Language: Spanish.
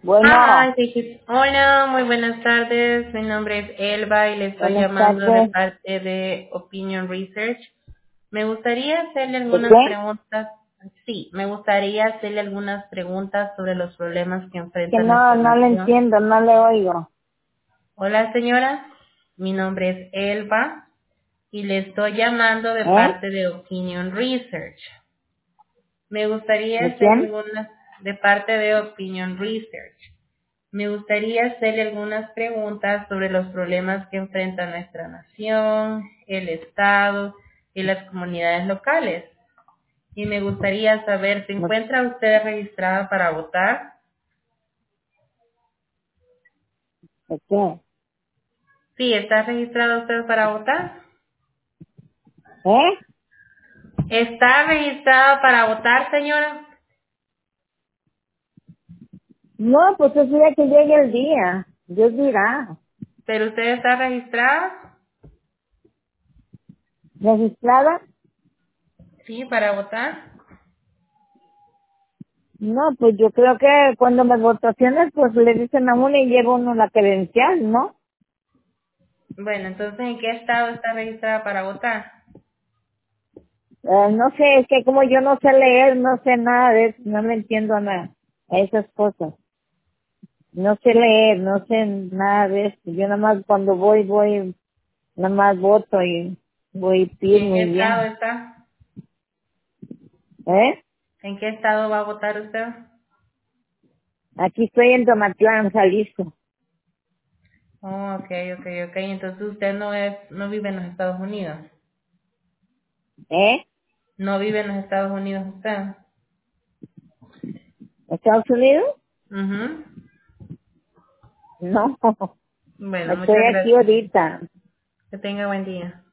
Bueno, Hi, hola, muy buenas tardes. Mi nombre es Elba y le estoy buenas llamando de tardes. parte de Opinion Research. Me gustaría hacerle ¿De algunas qué? preguntas. Sí, me gustaría hacerle algunas preguntas sobre los problemas que Que enfrenta no, nuestra no le nación. entiendo, no le oigo. Hola, señora. Mi nombre es Elba y le estoy llamando de ¿Eh? parte de Opinion Research. Me gustaría ¿De hacerle quién? algunas de parte de Opinion Research. Me gustaría hacerle algunas preguntas sobre los problemas que enfrenta nuestra nación, el Estado y las comunidades locales. Y me gustaría saber, ¿se encuentra usted registrada para votar? ¿De qué? Sí, ¿está registrada usted para votar? ¿Eh? ¿Está registrada para votar, señora? No, pues es día que llegue el día. Dios dirá. ¿Pero usted está registrada? ¿Registrada? Sí, para votar. No, pues yo creo que cuando las votaciones, pues le dicen a uno y lleva uno la credencial, ¿no? Bueno, entonces, ¿en qué estado está registrada para votar? No sé, es que como yo no sé leer, no sé nada de eso, no le entiendo nada a esas cosas. No sé leer, no sé nada de eso. Yo nada más cuando voy, nada más voto y voy ¿Y ir en qué muy estado bien. está? ¿Eh? ¿En qué estado va a votar usted? Aquí estoy en Tomatlán, Jalisco. Oh, ok. Entonces usted no vive en los Estados Unidos. ¿Eh? No vive en los Estados Unidos usted. ¿Estados Unidos? Mhm. No. Bueno, Estoy muchas aquí gracias. ahorita. Que tenga buen día.